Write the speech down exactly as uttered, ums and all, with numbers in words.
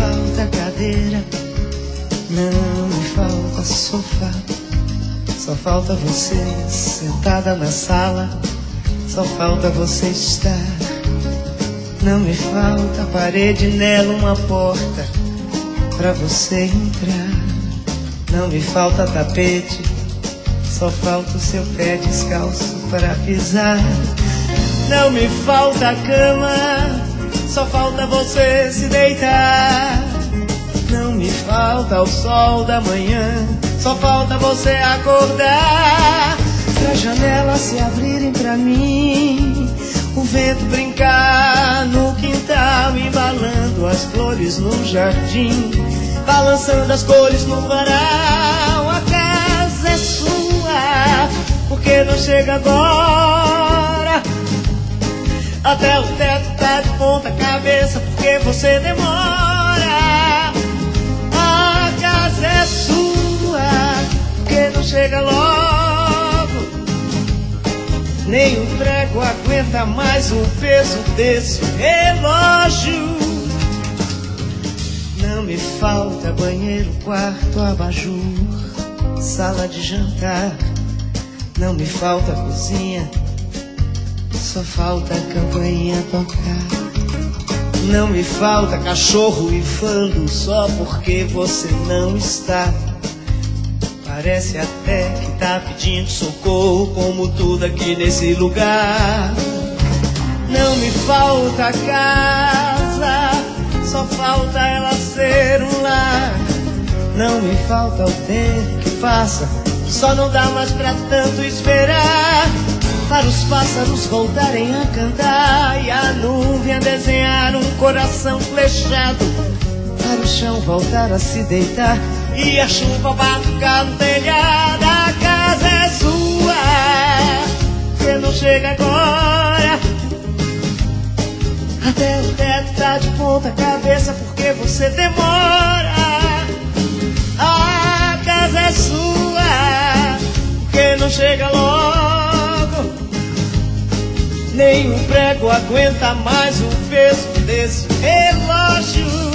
falta cadeira, não me falta sofá. Só falta você sentada na sala, só falta você estar. Não me falta parede, nela uma porta pra você entrar. Não me falta tapete, só falta o seu pé descalço para pisar. Não me falta cama, só falta você se deitar. Não me falta o sol da manhã, só falta você acordar. Pra janelas se abrirem pra mim, o vento brincar no quintal, embalando as flores no jardim, balançando as cores no varal. A casa é sua, porque não chega agora. Até o teto tá de ponta cabeça, porque você demora. A casa é sua, porque não chega logo. Nem o prego aguenta mais o peso desse relógio. Não me falta banheiro, quarto, abajur, sala de jantar. Não me falta cozinha, só falta a campainha tocar. Não me falta cachorro uivando só porque você não está. Parece até que tá pedindo socorro, como tudo aqui nesse lugar. Não me falta casa, só falta ela ser um lar. Não me falta o tempo que passa, só não dá mais pra tanto esperar. Para os pássaros voltarem a cantar e a nuvem a desenhar um coração flechado. Para o chão voltar a se deitar e a chuva batucar no telhado. A casa é sua, você não chega agora. Até o teto tá de ponta cabeça, porque você demora. A casa é sua, porque não chega logo. Nem um prego aguenta mais o peso desse relógio.